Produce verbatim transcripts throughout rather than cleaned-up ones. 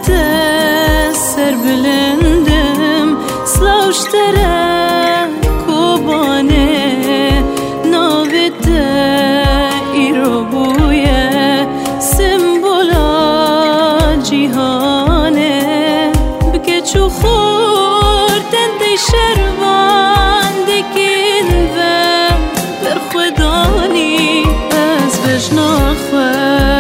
te serbilendem slavštere kobane navite irobuye simbola cihane bke çu khorten de şervan dikin ve berxudani az vejnaxwe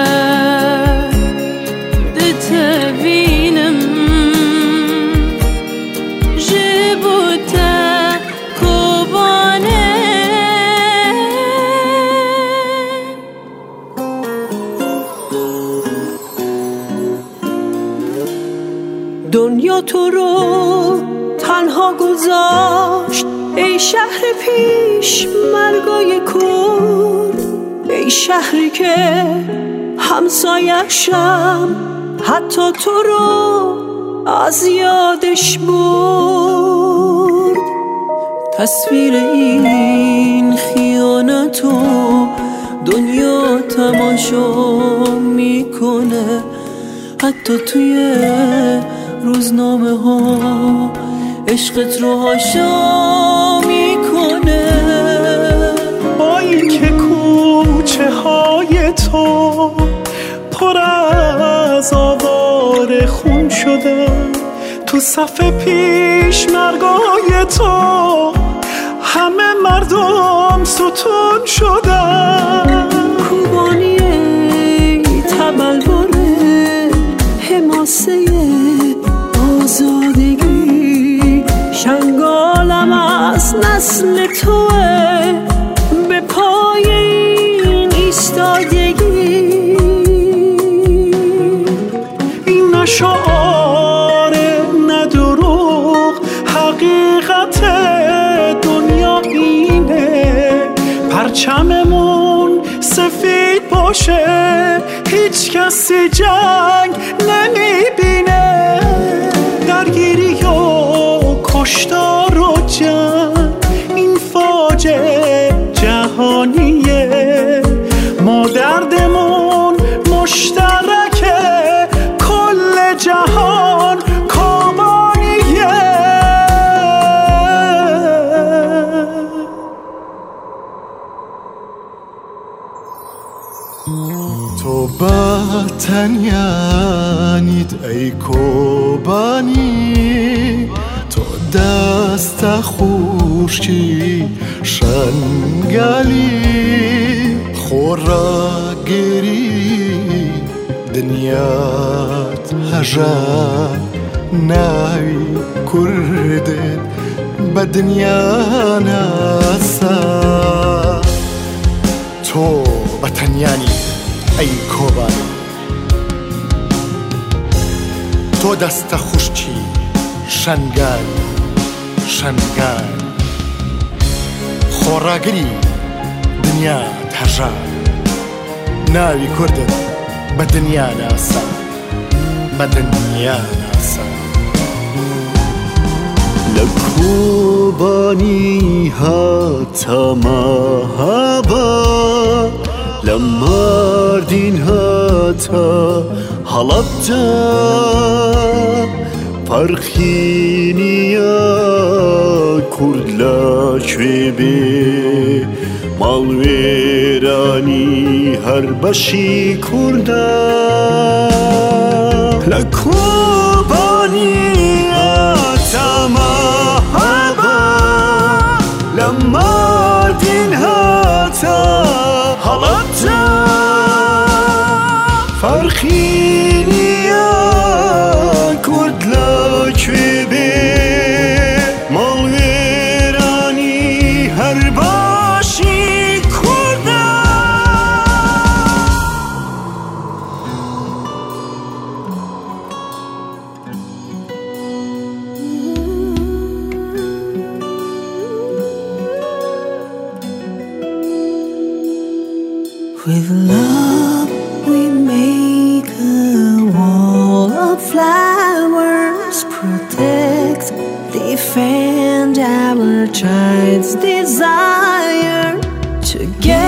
دنیا تو رو تنها گذاشت ای شهر پیش مرگای کرد، ای شهری که همسایه‌شم حتی تو رو از یادش برد. تصویر این خیانتو دنیا تماشا میکنه، حتی توی روزنامه ها عشقت رو حاشا میکنه. با این که کوچه های تو پر از آوار خون شده، تو صف پیش مرگای تو همه مردم ستون شدن. کوبانی تبلوره حماسه آزادگی، شنگالم از نسل توه به پای این ایستادگی. این نشعار ندروغ حقیقت دنیا اینه، پرچممون سفید باشه هیچ کسی جنگ نمیبینه. درگیری و کشتار و جنگ این فاجعه جهانیه، ما دردمون مشترکه کل جهان کامانیه. تو باتنیانید ای کوبانی، تو دست خوشی شنگالی خوراگیری دنیات هجا ناوی کردن بدنیا ناسا. تو باتنیانی ای کوبانی، تو دست خوشی شنگال شنگال خوراگری دنیا تجا ناوی کردن بدنیا ناسا بدنیا ناسا. لکوبانی ها تماهبا لماردین ها تا حلبجا فرخینیا کردلا چوبی مالویرانی هر بشی کردا. لکوبانی تماهبا لماردین ها تا حلبجا فرخینیا کردلا چوبی مالویرانی هر باشی کردا. With love we make a wall of flowers, protect, defend our child's desire.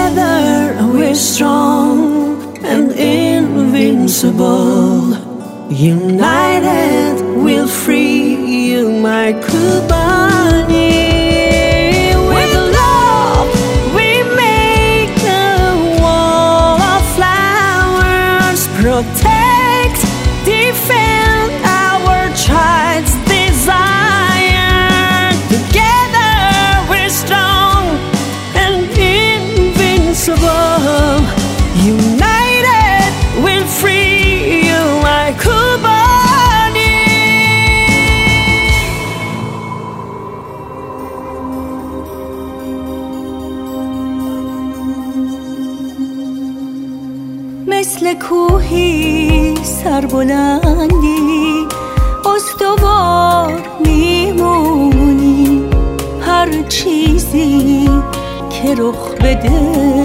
Together we're strong and invincible. United we'll free you, my Kubani. With love we make a wall of flowers, protect, defend our child's desire. Together we're strong and invincible. United we'll free you, my Kubani. مثل کوهی سربلندی استوار میمونی، هر چیزی که رخ بده